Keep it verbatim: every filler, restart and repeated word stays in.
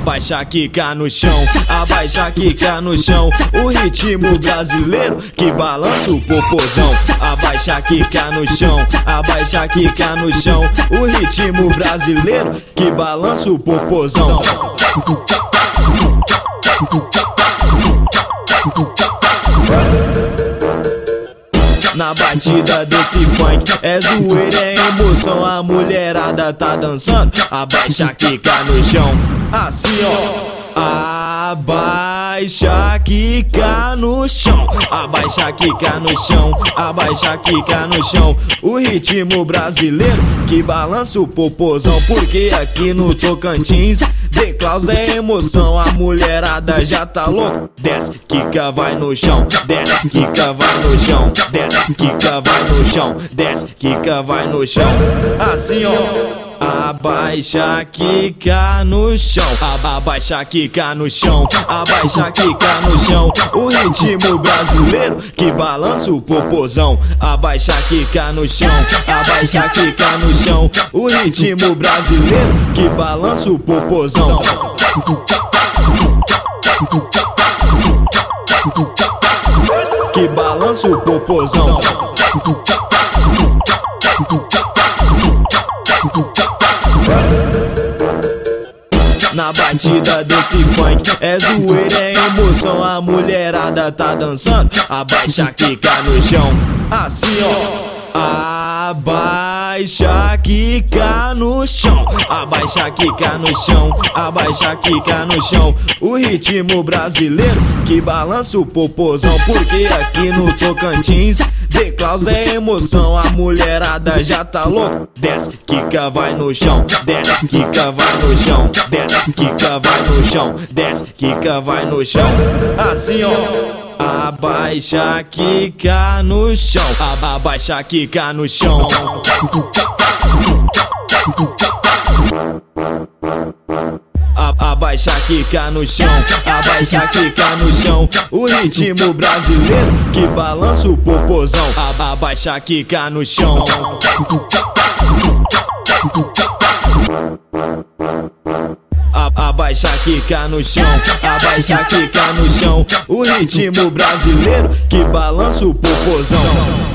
abaixa, quica no chão, abaixa, quica no chão. O ritmo brasileiro que balança o popozão. Abaixa, quica no chão, abaixa, quica no chão. O ritmo brasileiro que balança o popozão. Na batida desse funk é zoeira, é emoção, a mulherada tá dançando. Abaixa, quica no chão, assim ó. Abaixa, quica no chão, abaixa, quica no chão, abaixa, quica no chão. O ritmo brasileiro que balança o popozão. Porque aqui no Tocantins The Klaus é emoção, a mulherada já tá louca. Desce, quica, vai no chão, desce, quica, vai no chão, desce, quica, vai no chão, desce, quica, vai no chão. Assim ó. Abaixa, quica no chão, abaixa, quica no chão, abaixa, quica no chão. O ritmo brasileiro que balança o popozão. Abaixa, quica no chão, abaixa, quica no chão. O ritmo brasileiro que balança o popozão. Que balança o popozão. Na batida desse funk é zoeira, é emoção, a mulherada tá dançando. Abaixa, quica no chão, assim ó. Abaixa, quica no chão, abaixa, quica no chão, abaixa, quica no chão. O ritmo brasileiro que balança o popozão. Porque aqui no Tocantins The Klaus é emoção, a mulherada já tá louca. Desce, quica, vai no chão, desce, quica, vai no chão, desce, quica, vai no chão, desce, quica, vai no chão. Assim ó. Abaixa, quica no chão, abaixa, quica no chão. Abaixa, quica no chão, abaixa, quica no chão. O ritmo brasileiro que balança o popozão. Abaixa, quica no chão. Abaixa, quica no chão, abaixa, quica no chão. O ritmo brasileiro que balança o popozão.